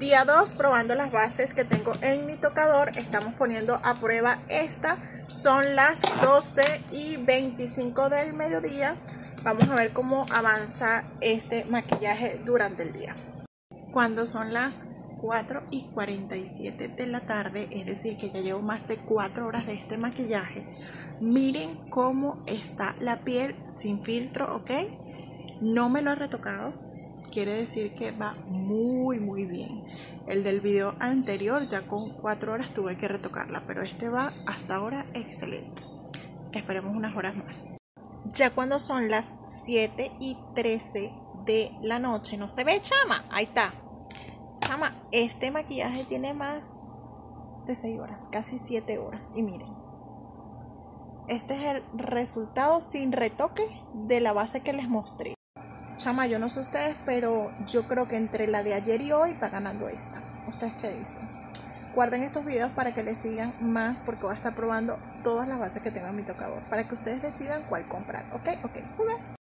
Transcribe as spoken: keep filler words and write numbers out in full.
Día dos, probando las bases que tengo en mi tocador. Estamos poniendo a prueba esta. Son las doce y veinticinco del mediodía. Vamos a ver cómo avanza este maquillaje durante el día. Cuando son las cuatro y cuarenta y siete de la tarde, es decir que ya llevo más de cuatro horas de este maquillaje, miren cómo está la piel sin filtro, ¿ok? No me lo he retocado, quiere decir que va muy muy bien. El del video anterior ya con cuatro horas tuve que retocarla, pero este va hasta ahora excelente. Esperemos unas horas más. Ya cuando son las siete y trece de la noche, no se ve, chama, ahí está. Chama, este maquillaje tiene más de seis horas, casi siete horas. Y miren, este es el resultado sin retoque de la base que les mostré. Chama, yo no sé ustedes, pero yo creo que entre la de ayer y hoy va ganando esta. ¿Ustedes qué dicen? Guarden estos videos para que les sigan más, porque voy a estar probando todas las bases que tengo en mi tocador, para que ustedes decidan cuál comprar. Ok, ok, juega.